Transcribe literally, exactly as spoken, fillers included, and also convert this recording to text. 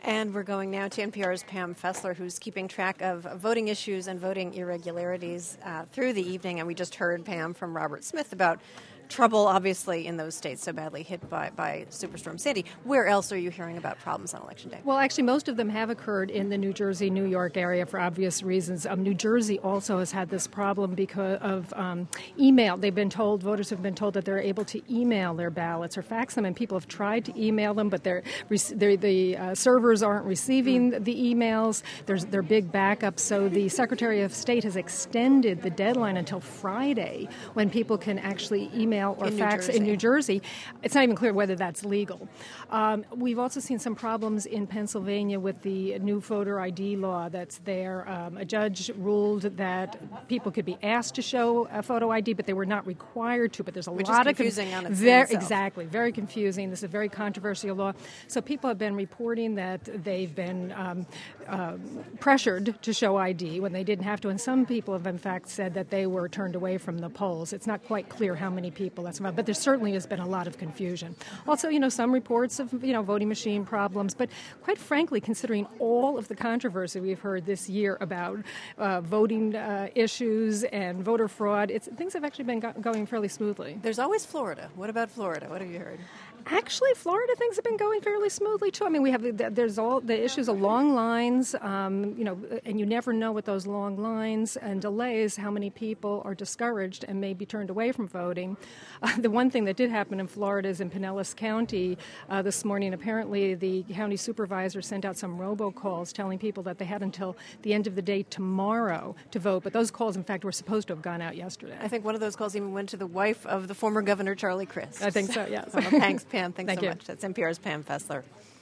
And we're going now to N P R's Pam Fessler, who's keeping track of voting issues and voting irregularities uh, through the evening. And we just heard, Pam, from Robert Smith about trouble, obviously, in those states so badly hit by, by Superstorm Sandy. Where else are you hearing about problems on Election Day? Well, actually, most of them have occurred in the New Jersey, New York area for obvious reasons. Um, New Jersey also has had this problem because of um, email. They've been told, voters have been told that they're able to email their ballots or fax them, and people have tried to email them, but they're, they're, the uh, servers aren't receiving mm. the emails. There's they're big backups. So the Secretary of State has extended the deadline until Friday when people can actually email or in fax in New Jersey. It's not even clear whether that's legal. Um, we've also seen some problems in Pennsylvania with the new voter I D law that's there. Um, a judge ruled that people could be asked to show a photo I D, but they were not required to. But there's a Which lot is of confusing on its very, own exactly, very confusing. This is a very controversial law. So people have been reporting that they've been um, uh, pressured to show I D when they didn't have to, and some people have in fact said that they were turned away from the polls. It's not quite clear how many people that's about, but there certainly has been a lot of confusion. Also, you know, some reports of, you know, voting machine problems, but quite frankly, considering all of the controversy we've heard this year about uh, voting uh, issues and voter fraud, it's, things have actually been go- going fairly smoothly. There's always Florida. What about Florida? What have you heard? Actually, Florida, things have been going fairly smoothly, too. I mean, we have, there's all the issues of long lines, um, you know, and you never know with those long lines and delays how many people are discouraged and may be turned away from voting. Uh, the one thing that did happen in Florida is in Pinellas County uh, this morning, apparently the county supervisor sent out some robocalls telling people that they had until the end of the day tomorrow to vote, but those calls, in fact, were supposed to have gone out yesterday. I think one of those calls even went to the wife of the former governor, Charlie Crist. I think so, yes. Well, thanks, Pam. Thanks Thank so you. much. That's N P R's Pam Fessler.